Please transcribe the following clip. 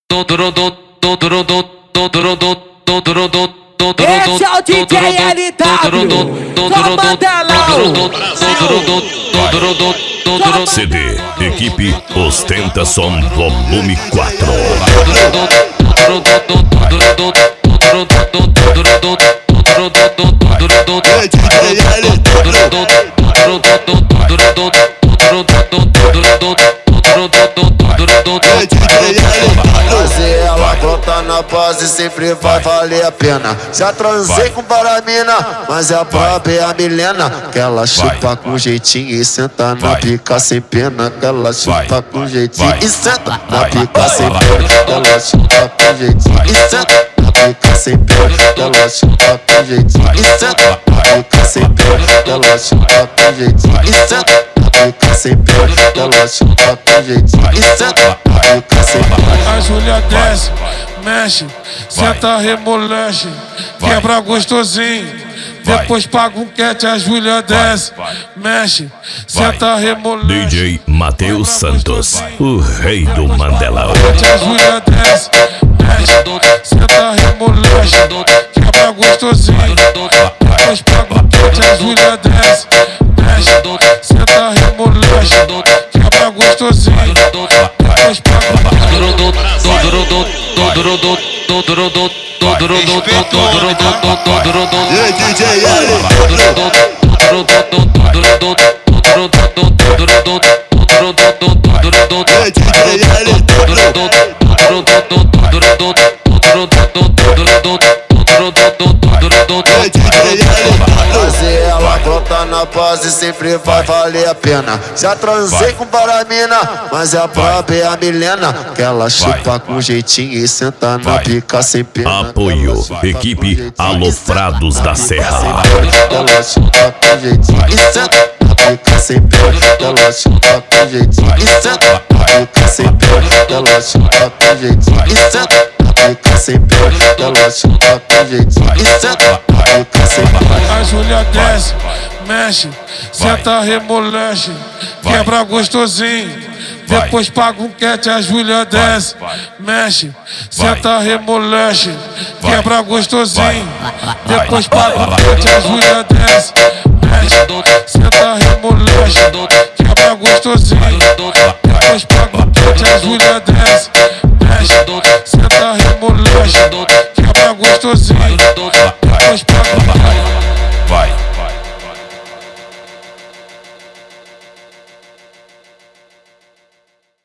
Esse é o DJ LW, só Mandelão. CD, equipe Ostentação Volume 4. Fazer ela brotar na base sempre vai valer a pena. Já transei com paramina, mas a própria é a Milena. Que ela chupa com jeitinho e senta na pica sem pena. Que ela chupa com jeitinho e senta na pica sem pena. Que ela chupa com jeitinho e senta na pica sem pena. Que ela chupa com jeitinho e senta na pica sem pena. Que ela chupa com jeitinho e senta na pica sem pena. Que ela chupa com jeitinho e senta na pica sem pena. A Júlia desce, mexe, senta, remolexe, quebra gostosinho. Depois paga um cat, a Júlia desce, mexe, senta, remolexe. DJ Matheus Santos, o rei do Mandelão. A Júlia desce, mexe, senta, remolexe, quebra gostosinho. Depois paga um cat, a Júlia desce, mexe, senta, remolexe, quebra gostosinho. Depois paga um cat. E aí, DJ L? Fazer ela brotar na base sempre vai valer a pena. Já transei com paramina, mas a própria é a Milena. Que ela chupa com jeitinho e senta na pica sem pena. Apoio, equipe Alofrados da Serra. Ela chupa com jeitinho e senta na pica sem pena. Ela chupa com jeitinho e senta na pica sem pena. Ela chupa com jeitinho e senta na pica sem pena. Ela chupa com jeitinho e senta na pica sem pena. A Júlia desce, mexe, senta, remolexe, quebra gostosinho. Depois paga um cat, a Júlia desce, mexe, senta, remolexe, quebra gostosinho. Depois paga um cat, a Júlia desce, mexe, senta, remolexe, quebra gostosinho. Depois paga um cat, a Júlia desce, mexe, senta, remolexe, quebra gostosinho.